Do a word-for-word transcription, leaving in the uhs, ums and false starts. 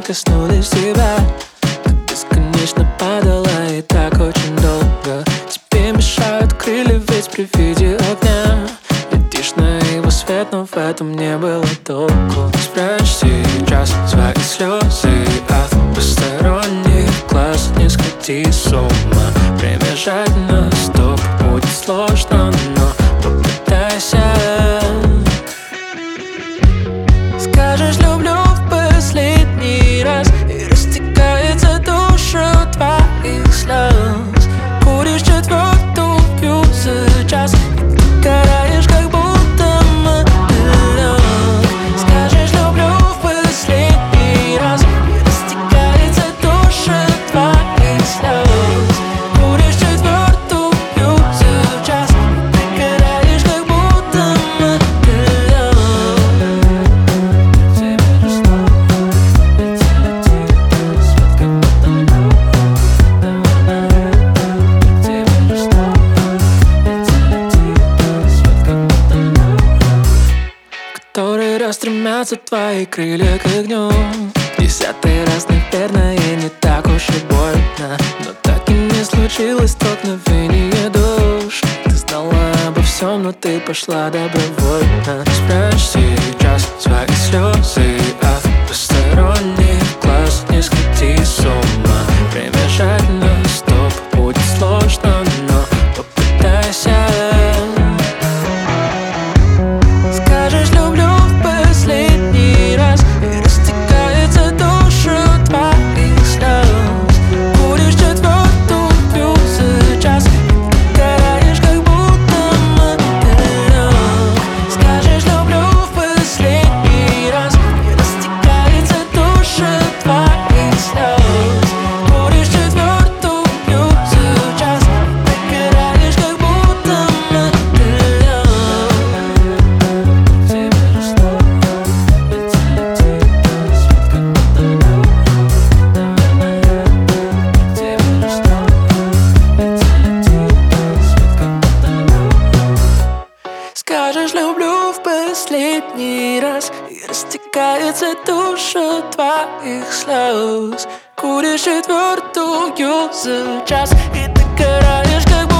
коснулись тебя. Ты бесконечно падала и так очень долго. Тебе мешают крылья, ведь при виде огня летишь на его свет, но в этом не было толку. Спрячь сейчас свои слезы от посторонних глаз. Не сходи с ума, время жать на стоп. Будет сложно, но попытайся. Скажешь «люблю» в последний раз, и растекается душа твоих слез. Куришь четвертую за час, и ты караешь, как будто мотылёк. Скажешь «люблю» в последний раз, и растекается душа твоих слез. Куришь четвертую за час, и ты караешь, как будто мотылёк. Который раз стремятся твои крылья к огню. Десятый раз, наверное, не так уж и больно, но так и не случилось столкновение душ. Ты знала обо всем, но ты пошла добровольно. Спрячь сейчас свои слезы от посторонних глаз. Не сходи с ума, время жать на стоп. Будет сложно, но попытайся. Скажешь «люблю» в последний раз, и растекается душа твоих слез. Куришь четвертую за час, и ты караешь, как будто мотылёк. Скажешь «люблю» в последний раз, и растекается душа твоих слез. Куришь четвертую за час, и ты караешь, как будто мотылёк. Скажешь «люблю» в последний раз, и растекается душа твоих слез. Куришь четвертую за час, и ты караешь, как будто